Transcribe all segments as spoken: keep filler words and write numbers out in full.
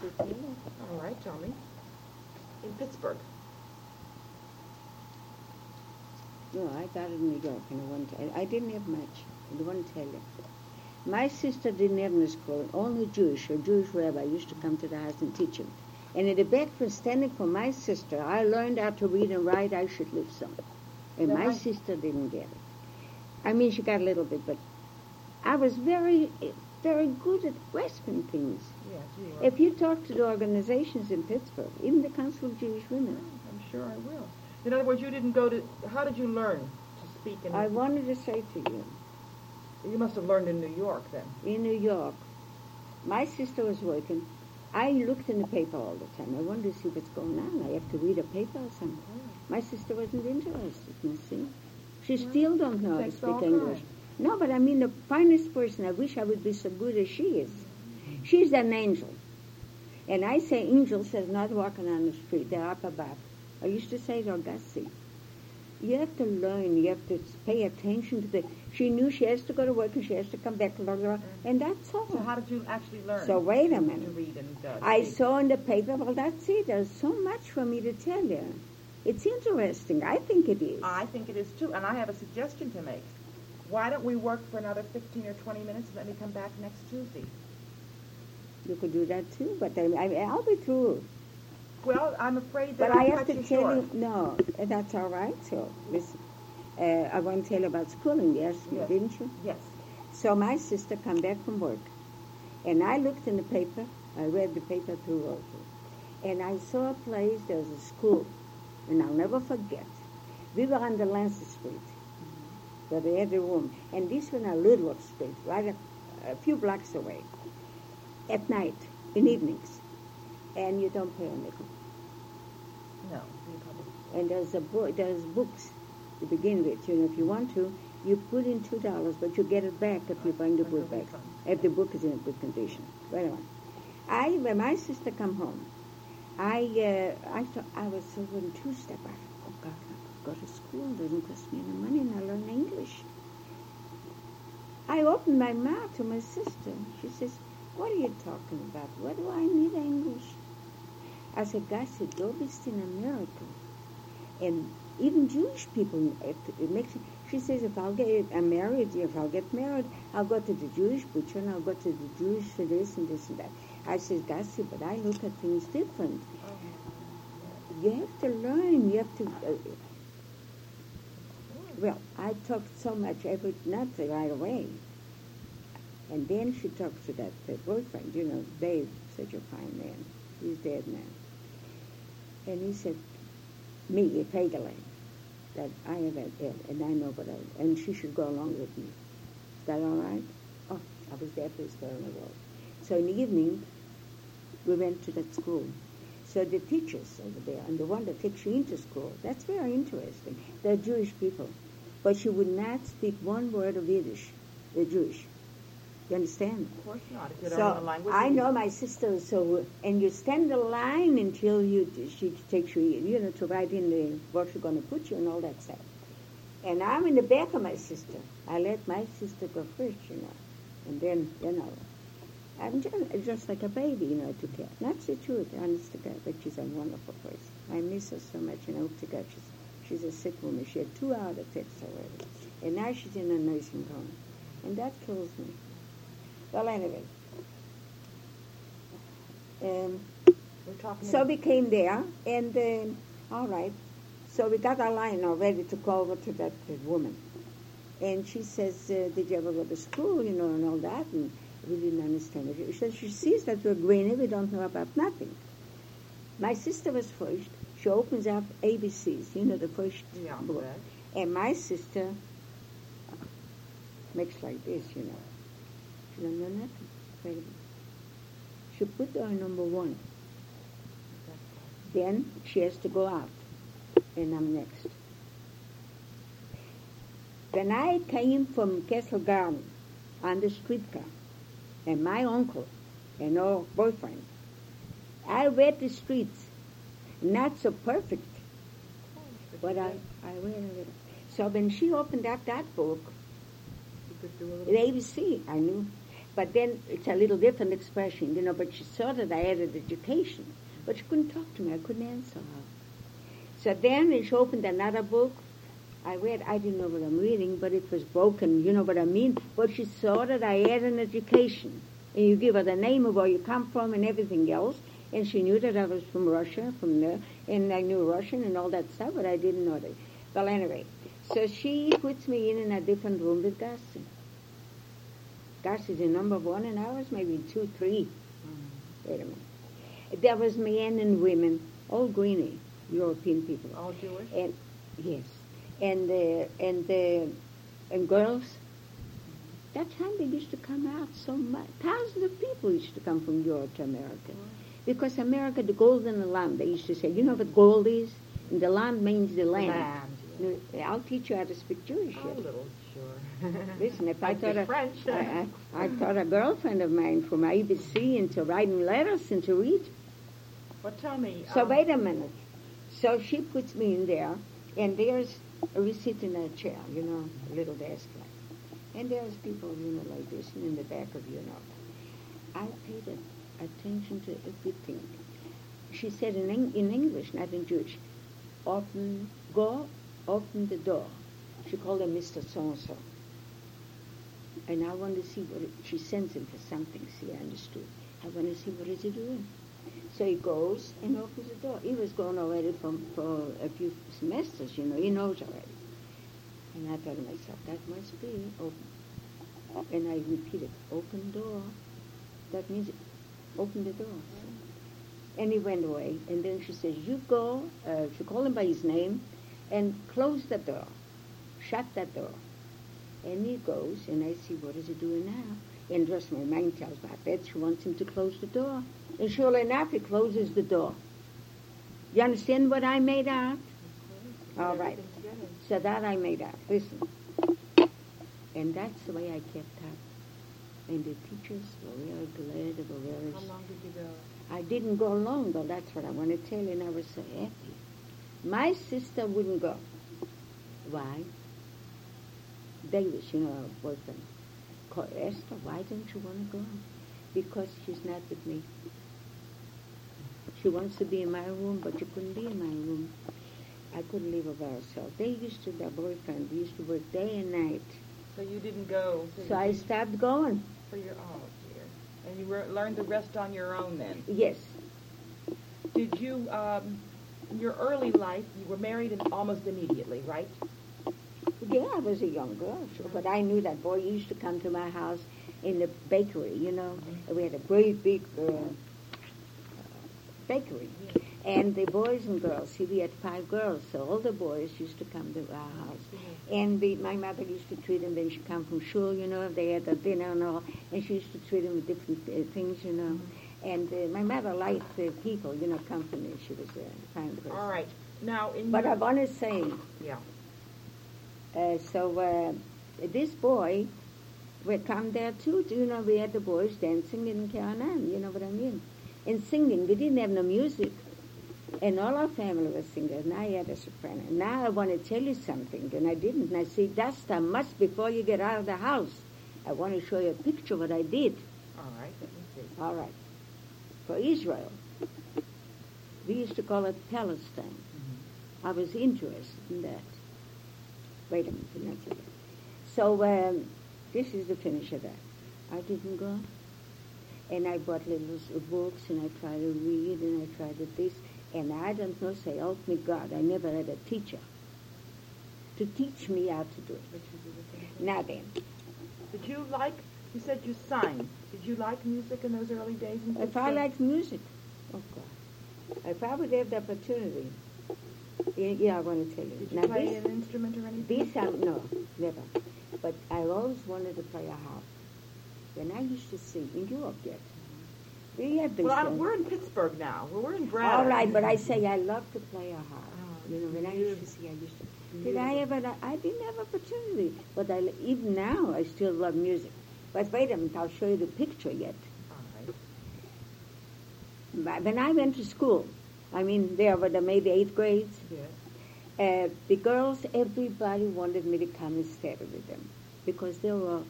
fifteen. All right, tell me. In Pittsburgh. No, I got it in New York, and I won't tell. I didn't have much. I won't tell you. My sister didn't have no school. Only Jewish, a Jewish rabbi used to come to the house and teach him. And in the back for standing for my sister, I learned how to read and write. I should live some. And Now, my I- sister didn't get it. I mean, she got a little bit, but I was very, very good at grasping things. Yes, you are. If you talk to the organizations in Pittsburgh, even the Council of Jewish Women, I'm sure I will. In other words, you didn't go to... How did you learn to speak in... I wanted to say to you, You must have learned in New York, then. in New York, my sister was working. I looked in the paper all the time. I wanted to see what's going on. I have to read a paper or something. My sister wasn't interested, you see. She still don't know how to Takes speak all English. time. No, but I mean the finest person. I wish I would be so good as she is. She's an angel. And I say angels is not walking on the street. They're up above. I used to say to Agassi, you have to learn. You have to pay attention to the... She knew she has to go to work and she has to come back, blah, blah, blah, and that's all. So how did you actually learn? So wait a to- minute. To read and uh, I speak? saw in the paper, well, that's it. There's so much for me to tell you. It's interesting. I think it is. I think it is, too. And I have a suggestion to make. Why don't we work for another fifteen or twenty minutes and let me come back next Tuesday? You could do that too, but I, I, I'll be through. Well, I'm afraid that But I I'll have cut to you tell short. you, no, that's all right. So, listen, uh, I want to tell you about schooling. You asked me, Yes. didn't you? Yes. So my sister come back from work, and I looked in the paper. I read the paper through also, and I saw a place. There was a school, and I'll never forget. We were on the Lancet Street, where they had the room, and this one a little street, right a, a few blocks away. At night, in evenings, and you don't pay a nickel. No. you probably- And there's a book, there's books to begin with. You know, if you want to, you put in two dollars, but you get it back if you bring the book back. If the book is in a good condition. Wait a minute. I, when my sister come home, I, uh, I thought I was so enthused about it. Oh God, I could go to school. It doesn't cost me any money, and I learn English. I opened my mouth to my sister. She says, "What are you talking about? What do I need English?" I said, "Guys, it is in America, and even Jewish people, it, it makes." She says, "If I'll get I'm married, if I'll get married, I'll go to the Jewish butcher and I'll go to the Jewish for this and this and that." I said, "Gassi, but I look at things different. You have to learn. You have to." Uh, well, I talked so much, every not right away. And then she talked to that uh, boyfriend, you know, Dave, such a fine man. He's dead now. And he said, me, a Pegele, that I have an ill, and I know what I, and she should go along with me. Is that all right? Oh, I was the happiest girl in the world. So in the evening, we went to that school. So the teachers over there, and the one that takes you into school, that's very interesting. They're Jewish people. But she would not speak one word of Yiddish. They're Jewish. You understand? Of course not. If you don't know the So language. I you- know my sister is so, and you stand the line until you she takes you, you know, to write in the what she's going to put you and all that stuff. And I'm in the back of my sister. I let my sister go first, you know, and then you know, I'm just, just like a baby, you know, to care. That's the truth, honest to God. But she's a wonderful person. I miss her so much, and I hope to God she's she's a sick woman. She had two heart attacks already, and now she's in a nursing home, and that kills me. Well, anyway. Um, We're talking so about- we came there, and um all right. So we got our line all ready to go over to that uh, woman. And she says, uh, did you ever go to school, you know, and all that? And we didn't understand it. She says, she sees that we're greeny, we don't know about nothing. My sister was first. She opens up A B Cs, you know, the first Yeah, book. correct. And my sister makes like this, you know. She don't know nothing. Wait a minute. She put her number one. Then she has to go out, and I'm next. When I came from Castle Garden on the streetcar, and my uncle and our boyfriend, I read the streets, not so perfect, but I, I read a little. So when she opened up that book, You could do a little. at A B C, I knew. But then it's a little different expression, you know, but she saw that I had an education. But she couldn't talk to me. I couldn't answer her. So then she opened another book. I read, I didn't know what I'm reading, but it was broken, you know what I mean? But she saw that I had an education. And you give her the name of where you come from and everything else. And she knew that I was from Russia, from there, and I knew Russian and all that stuff, but I didn't know that. Well, anyway, so she puts me in in a different room with Garci. Garci's in number one, and I was maybe two, three. Mm-hmm. Wait a minute. There was men and women, all greeny, European people. All Jewish? And yes. And uh, and uh, and girls. That time they used to come out so much. Thousands of people used to come from Europe to America. Because America, the gold in the land, they used to say. You know what gold is? And the land means the land. The land, yeah. I'll teach you how to speak Jewish. Oh, a little, sure. Listen, if I, I thought a, French. I, I, I taught a girlfriend of mine from A B C into writing letters and to read. Well, tell me. So um, wait a minute. So she puts me in there, and there's, we sit in a chair, you know, a little desk like. And there's people, you know, like this, and in the back of you know. I paid attention to everything. She said in, in English, not in Jewish, open, go, open the door. She called him Mister So-and-so. And I want to see what, it, she sends him for something, see, I understood. I want to see what is he doing. So he goes and opens the door. He was gone already from, for a few semesters, you know, he knows already. And I thought to myself, that must be open. And I repeated, open door. That means open the door. And he went away. And then she says, you go, uh, she called him by his name, and close the door. Shut that door. And he goes, and I see, what is he doing now? And just my mind tells me, I bet she wants him to close the door. And sure enough, he closes the door. You understand what I made out? All right. So that I made out. Listen. And that's the way I kept up. And the teachers were really glad. They were very... How long did you go? I didn't go long, though. That's what I want to tell you, and I was so happy. My sister wouldn't go. Why? Davis, you know, her boyfriend, called Esther, why don't you want to go? Because she's not with me. She wants to be in my room, but you couldn't be in my room. I couldn't leave her by herself. They used to, their boyfriend, they used to work day and night. So you didn't go? So, so I stopped going. For your, oh dear. And you were, learned the rest on your own then? Yes. Did you, um, in your early life, you were married in, almost immediately, right? Yeah, I was a young girl, sure. But I knew that boy. He used to come to my house in the bakery, you know. Mm-hmm. We had a great big uh, bakery. Yeah. And the boys and girls, see, we had five girls, so all the boys used to come to our house. Mm-hmm. And the, my mother used to treat them, then she'd come from shul, you know, they had a dinner and all, and she used to treat them with different uh, things, you know. Mm-hmm. And uh, my mother liked the people, you know, company. She was a kind person. All right. Now, in But your... I want to say... Yeah. Uh, so uh, this boy would come there too. You know, we had the boys dancing in Karanan, you know what I mean? And singing. We didn't have no music. And all our family was singers. And I had a soprano. Now I want to tell you something. And I didn't. And I said, Dasta, must before you get out of the house, I want to show you a picture of what I did. All right. Let me see. All right. For Israel, we used to call it Palestine. Mm-hmm. I was interested in that. Wait a minute, not so So um, this is the finish of that. I didn't go, and I bought little books, and I tried to read, and I tried to this, and I don't know, say, help me God, I never had a teacher to teach me how to do it. Now then. Did you like, you said you sang, did you like music in those early days? In if I liked music, oh God, if I would have the opportunity, yeah, I want to tell you. Did you now play this, an instrument or anything? This, um, no, never. But I always wanted to play a harp. When I used to sing in Europe yet, we had this. Well, I, uh, we're in Pittsburgh now. Well, we're in Braddock. All right, but I say I love to play a harp. Oh, you know, when I used to sing, I used to. Beautiful. Did I ever? I didn't have opportunity, but I even now I still love music. But wait a minute, I'll show you the picture yet. All right. When I went to school, I mean, there were the maybe eighth grades. Yes. Uh, the girls, everybody wanted me to come and study with them because they were,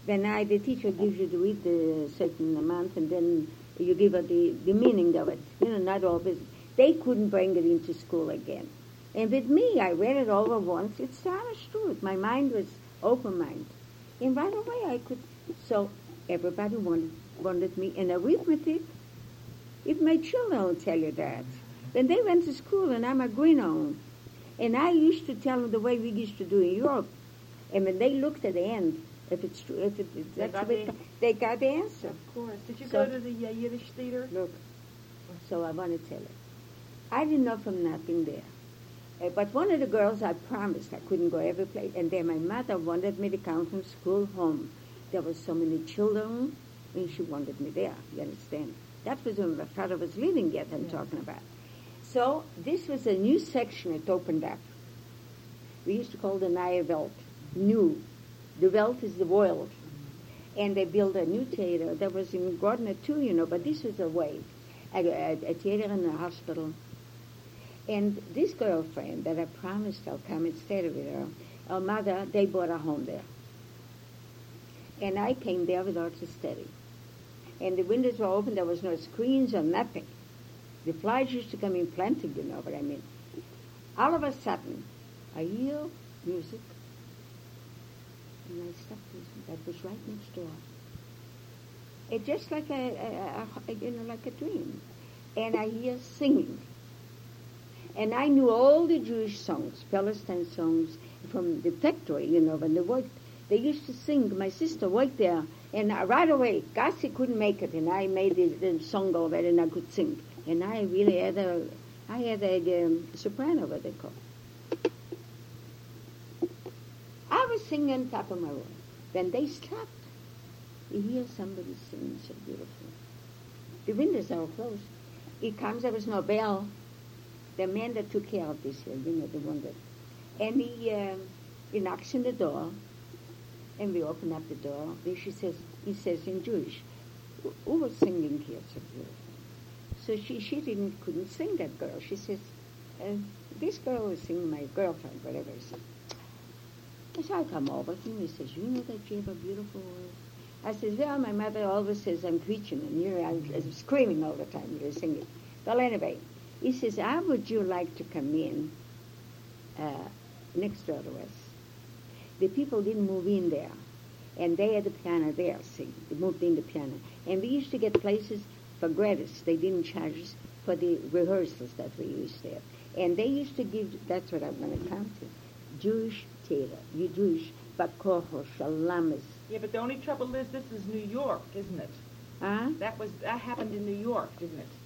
Then I, the teacher gives you to read the certain amount, and then you give her the, the meaning of it. You know, not always. They couldn't bring it into school again. And with me, I read it over once. It's the honest truth. My mind was open mind. And right away I could. So everybody wanted, wanted me in arithmetic. If my children will tell you that. Then they went to school, and I'm a greenhorn. And I used to tell them the way we used to do in Europe. And when they looked at the end, if it's true, if it, if They that's got a bit, the- they got the answer. Of course. Did you So- go to the uh, Yiddish theater? Look, so I want to tell you. I didn't know from nothing there. Uh, but one of the girls, I promised I couldn't go every place. And then my mother wanted me to come from school home. There were so many children, and she wanted me there, you understand? That was when my father was living yet, I'm Yes. talking about. So this was a new section that opened up. We used to call the Neue Welt, new. The Welt is the world. And they built a new theater that was in Gardner too, you know, but this was a way, a, a, a theater in a hospital. And this girlfriend that I promised I'll come and stay with her, her mother, they bought a home there. And I came there without to study. And the windows were open, there was no screens or nothing. The flies used to come in plenty, you know what I mean. All of a sudden, I hear music, and I stopped listening. That was right next door. It's just like a, a, a, you know, like a dream. And I hear singing. And I knew all the Jewish songs, Palestine songs, from the factory, you know, when they worked. They used to sing. My sister worked there, and I, right away, Gassi couldn't make it, and I made the, the song over it, and I could sing. And I really had a, I had a um, soprano, what they call. I was singing on top of my room. Then they stopped. You hear somebody singing so beautiful. The windows are all closed. He comes, there was no bell. The man that took care of this, you know, the one that, and he, uh, he knocks on the door, and we open up the door. And she says, he says in Jewish, "Who who was singing here so beautiful?" So she, she didn't, couldn't sing, that girl. She says, uh, this girl was singing, my girlfriend, whatever he said. I said, I come over to him. He says, you know that you have a beautiful voice? I says, well, my mother always says I'm preaching, and you know, I'm, I'm screaming all the time when you're singing. Well, anyway, he says, how would you like to come in uh, next door to us? The people didn't move in there, and they had the piano there, see. They moved in the piano. And we used to get places for gratis. They didn't charge us for the rehearsals that we used there. And they used to give, that's what I'm going to come to, Jewish theater, you Jewish, Bakocho, Shalamas. Yeah, but the only trouble is this is New York, isn't it? Huh? That was that happened in New York, didn't it?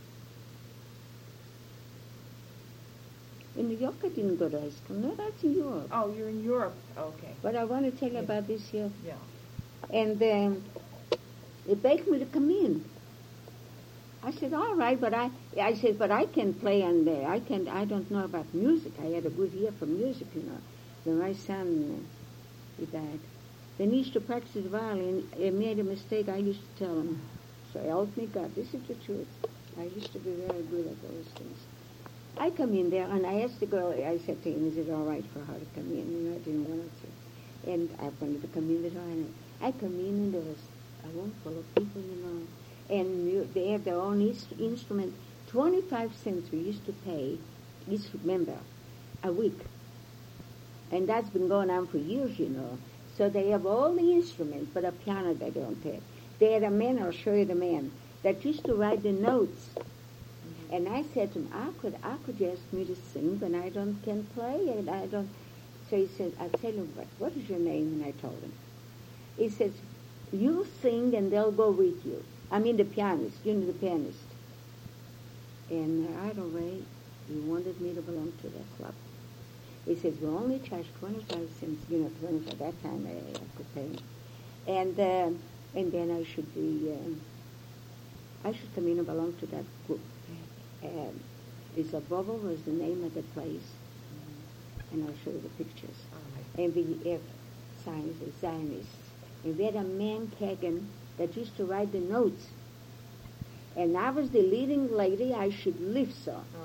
In New York, I didn't go to high school. No, that's in Europe. Oh, you're in Europe. Okay. But I want to tell you Yeah. about this here. Yeah. And um, they begged me to come in. I said, all right, but I, I said, but I can play on there. I can, I don't know about music. I had a good ear for music, you know. When my son, uh, he died. Then he used to practice the violin. He made a mistake. I used to tell him. So help me God. This is the truth. I used to be very good at those things. I come in there, and I asked the girl, I said to him, is it all right for her to come in? And I didn't want to. And I wanted to come in with her. And I come in, and there was a room full of people, you know. And you, they have their own is- instrument. twenty-five cents we used to pay each member a week. And that's been going on for years, you know. So they have all the instruments, but a piano they don't have. They had a man, I'll show you the man, that used to write the notes. And I said to him, I could, I could ask me to sing, but I don't can play, and I don't. So he said, I tell him, what, what is your name? And I told him. He says, you sing and they'll go with you. I mean the pianist, you know the pianist. And right away, he wanted me to belong to that club. He says, we only charge twenty-five cents, you know, twenty-five, that time I, I could pay. And, uh, and then I should be, um, I should come in and belong to that group. Um, Isabobo was the name of the place, and I'll show you the pictures. And we have signs of Zionists. And we had a man, Kagan, that used to write the notes. And I was the leading lady. I should live so.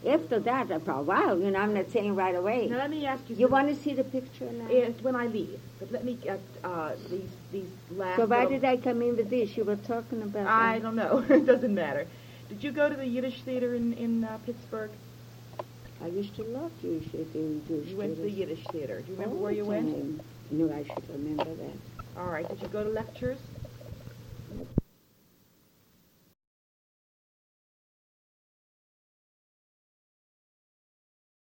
After that, for a while, you know, I'm not saying right away. Now let me ask you. You some- want to see the picture now? Yes, when I leave. But let me get uh, these these last. So why little- did I come in with this? You were talking about I that. don't know. It doesn't matter. Did you go to the Yiddish theater in in uh, Pittsburgh? I used to love Jewish theater. Jewish You went to the theaters. Yiddish theater. Do you remember All where you the went? time. No, I should remember that. All right. Did you go to lectures?